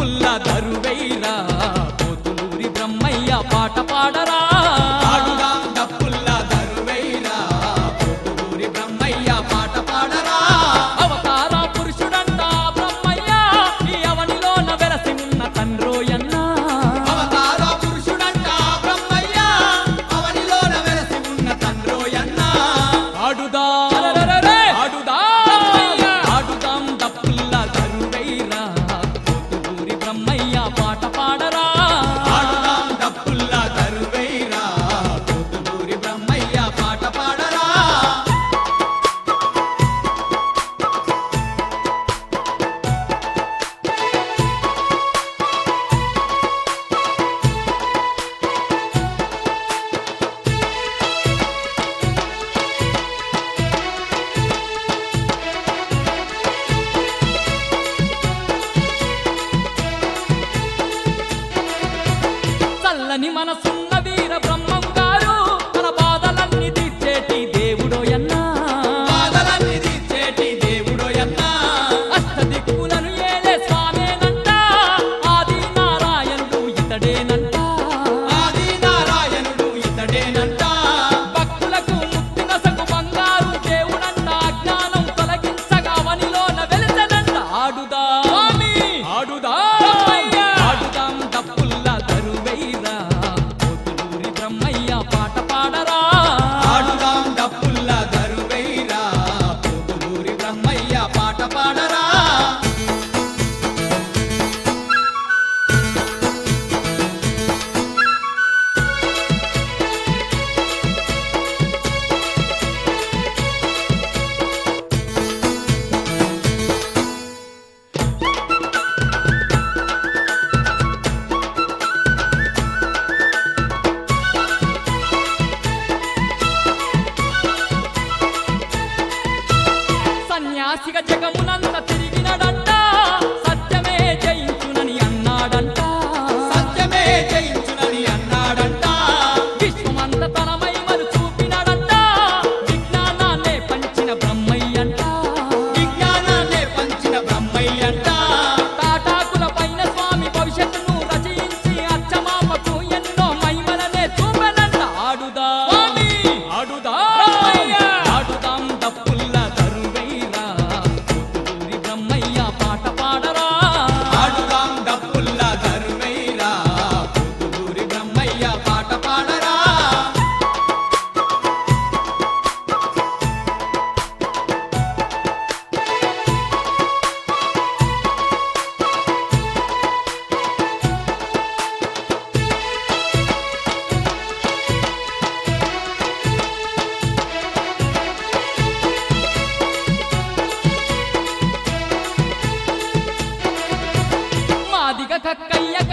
డప్పుల్లా దరువైరా పోతులూరి బ్రహ్మయ్య పాట పాడరా ఆడుదాం డప్పుల్లా దరువైరా పోతులూరి బ్రహ్మయ్య పాట పాడరా అవతార పురుషుడంట బ్రహ్మయ్య ఈ అవనిలోన వెలసి ఉన్న తండ్రోయన్న అవతార పురుషుడంట బ్రహ్మయ్య అవనిలోన వెలసి ఉన్న తండ్రోయన్న ఆడుదా ఆడుదా ఆడుదాం డప్పుల్లా దరువైరా పోతులూరి బ్రహ్మయ్య పాట పాడరా ఆడుదాం డప్పుల్లా దరువైరా పోతులూరి బ్రహ్మయ్య పాట పాడరా చల్లని మనసున్న వీర బ్రహ్మం గారు మన బాధలన్నీ తీర్చేటి దేవుడోయన్నా బాధలన్నీ తీర్చేటి దేవుడోయన్న అష్టదిక్కులను ఏలే స్వామేనంట ఆది నారాయణుడు ఇతడేనంట ఆది నారాయణుడు ఇతడేనంట భక్తులకు ముక్తి నసకు బంగారు దేవుడంట అజ్ఞానం తొలగించగా అవనిలోన వెలిసెనంట ఆడుదా ఆడుదా ఆడుదాం డప్పుల్లా దరువైరా పోతులూరి బ్రహ్మయ్య పాట పాడరా ఆడుదాం డప్పుల్లా దరువైరా పోతులూరి బ్రహ్మయ్య పాట పాడరా సన్యాసిగా జగమునంత తిరిగినడంట సత్యమే జయించునని అన్నాడంట సత్యమే జయించునని అన్నాడంట విశ్వమంత తన మహిమలు చూపినడంట విజ్ఞానాన్నే పంచిన బ్రహ్మయ్యంట విజ్ఞానాన్నే పంచిన బ్రహ్మయ్యంట తాటాకుల పైన స్వామి భవిష్యత్తును రచయించి అచ్చమాపకు ఎన్నో మహిమలనే చూపెనంట ఆడుదా ఆడుదా ఆడుదాం డప్పుల్లా దరువైరా పోతులూరి బ్రహ్మయ్య పాట పాడరా ఆడుదాం డప్పుల్లా దరువైరా పోతులూరి బ్రహ్మయ్య పాట పాడరా మాదిగ కక్కయ్య